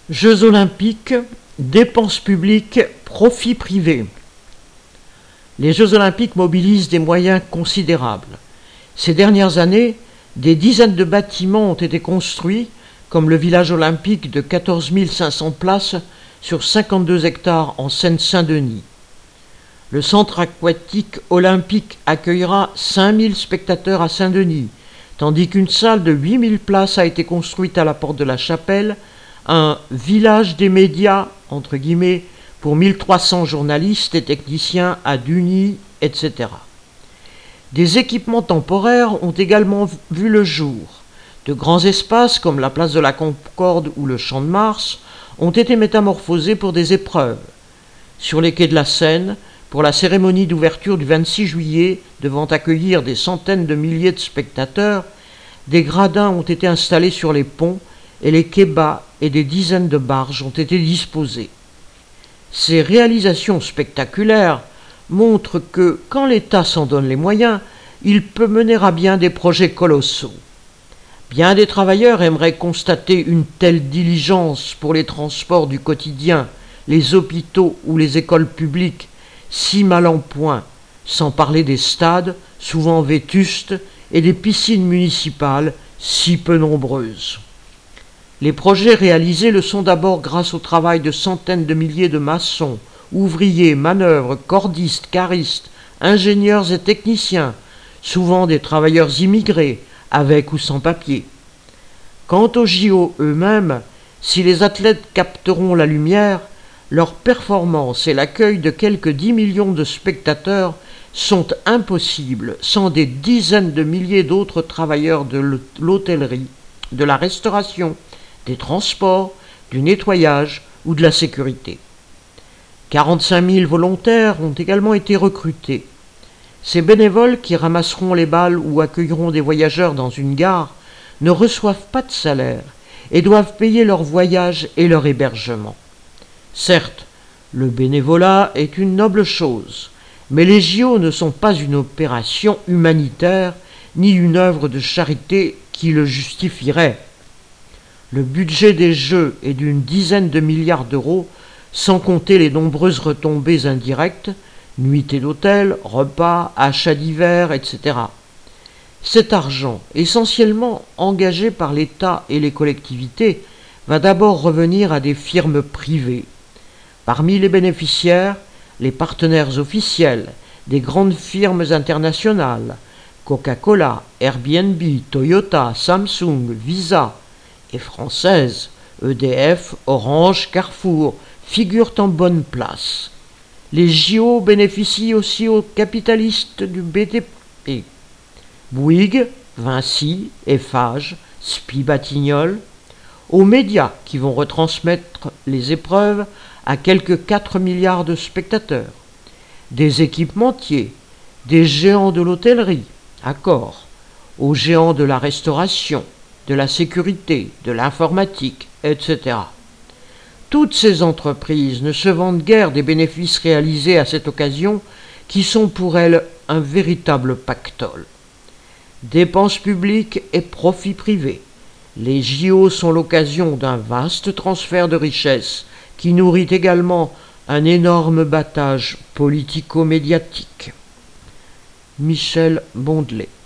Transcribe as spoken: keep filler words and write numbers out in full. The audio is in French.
Jeux olympiques, dépenses publiques, profits privés. Les Jeux olympiques mobilisent des moyens considérables. Ces dernières années, des dizaines de bâtiments ont été construits, comme le village olympique de quatorze mille cinq cents places sur cinquante-deux hectares en Seine-Saint-Denis. Le centre aquatique olympique accueillera cinq mille spectateurs à Saint-Denis, tandis qu'une salle de huit mille places a été construite à la porte de la Chapelle, un village des médias, entre guillemets, pour mille trois cents journalistes et techniciens à Dugny, et cetera. Des équipements temporaires ont également vu le jour. De grands espaces comme la place de la Concorde ou le Champ de Mars ont été métamorphosés pour des épreuves. Sur les quais de la Seine, pour la cérémonie d'ouverture du vingt-six juillet, devant accueillir des centaines de milliers de spectateurs, des gradins ont été installés sur les ponts et les quais bas et des dizaines de barges ont été disposées. Ces réalisations spectaculaires montrent que, quand l'État s'en donne les moyens, il peut mener à bien des projets colossaux. Bien des travailleurs aimeraient constater une telle diligence pour les transports du quotidien, les hôpitaux ou les écoles publiques, si mal en point, sans parler des stades, souvent vétustes, et des piscines municipales, si peu nombreuses. Les projets réalisés le sont d'abord grâce au travail de centaines de milliers de maçons, ouvriers, manœuvres, cordistes, caristes, ingénieurs et techniciens, souvent des travailleurs immigrés, avec ou sans papier. Quant aux J O eux-mêmes, si les athlètes capteront la lumière, leur performance et l'accueil de quelques dix millions de spectateurs sont impossibles sans des dizaines de milliers d'autres travailleurs de l'hôtellerie, de la restauration, des transports, du nettoyage ou de la sécurité. quarante-cinq mille volontaires ont également été recrutés. Ces bénévoles qui ramasseront les balles ou accueilleront des voyageurs dans une gare ne reçoivent pas de salaire et doivent payer leur voyage et leur hébergement. Certes, le bénévolat est une noble chose, mais les J O ne sont pas une opération humanitaire ni une œuvre de charité qui le justifierait. Le budget des Jeux est d'une dizaine de milliards d'euros, sans compter les nombreuses retombées indirectes, nuitées d'hôtel, repas, achats divers, et cetera. Cet argent, essentiellement engagé par l'État et les collectivités, va d'abord revenir à des firmes privées. Parmi les bénéficiaires, les partenaires officiels, des grandes firmes internationales, Coca-Cola, Airbnb, Toyota, Samsung, Visa, et françaises, E D F, Orange, Carrefour, figurent en bonne place. Les J O bénéficient aussi aux capitalistes du B T P. Bouygues, Vinci, Eiffage, Spi Batignolles, aux médias qui vont retransmettre les épreuves à quelques quatre milliards de spectateurs, des équipementiers, des géants de l'hôtellerie, Accor, aux géants de la restauration, de la sécurité, de l'informatique, et cetera. Toutes ces entreprises ne se vantent guère des bénéfices réalisés à cette occasion, qui sont pour elles un véritable pactole. Dépenses publiques et profits privés. Les J O sont l'occasion d'un vaste transfert de richesses qui nourrit également un énorme battage politico-médiatique. Michel Bondelet.